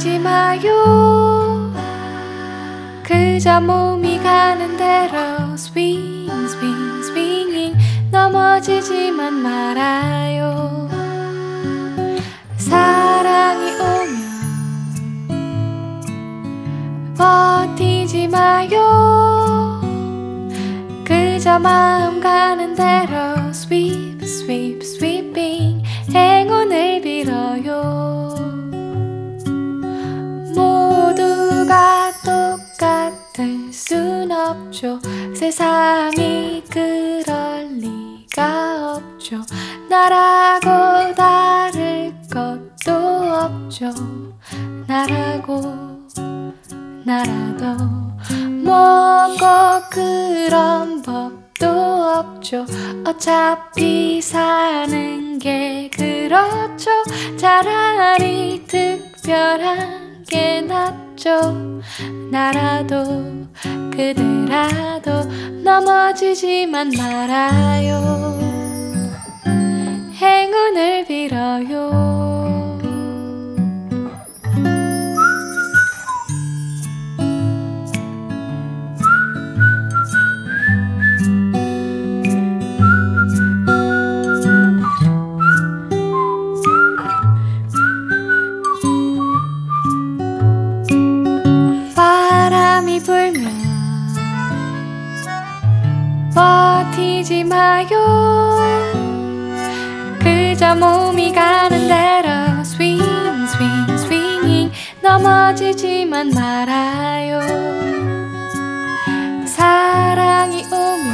버티지 마요. 그저 몸이 가는 대로 swing swing swinging. 넘어지지만 말아요. 사랑이 오면 버티지 마요. 그저 마음 가는 대로 sweep sweep sweeping. 행운을 빌어요. 모두가 똑같을 순 없죠. 세상이 그럴 리가 없죠. 나라고 다를 것도 없죠. 나라고 나라도 뭐고 그런 법도 없죠. 어차피 사는 게 그렇죠. 차라리 특별한 게 낫죠. 나라도 그대라도 넘어지지만 말아요. 행운을 빌어요. 바람이 불면 버티지 마요. 그저 몸이 가는 대로 swing swing swinging. 넘어지지만 말아요. 사랑이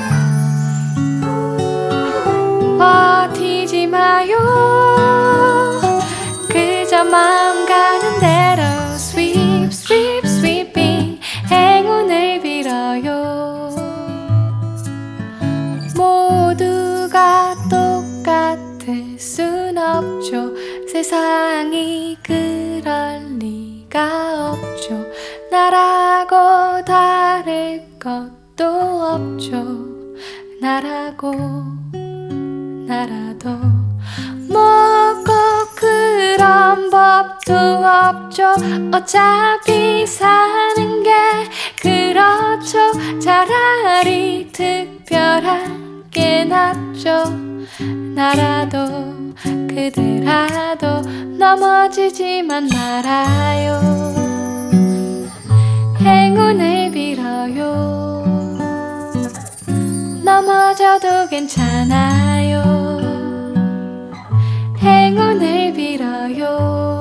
오면 버티지 마요. 그저 마음 가는 대로 sweep sweep sweeping. 행운을 빌어요. 모두가 똑같을 순 없죠. 세상이 그럴 리가 없죠. 나라고 다를 것도 없죠. 나라고 나라도 뭐고 그런 법도 없죠. 어차피 사는 게 그렇죠. 차라리 특별한 게 낫죠. 나라도 그대라도 넘어지지만 말아요. 행운을 빌어요. 넘어져도 괜찮아요. 행운을 빌어요.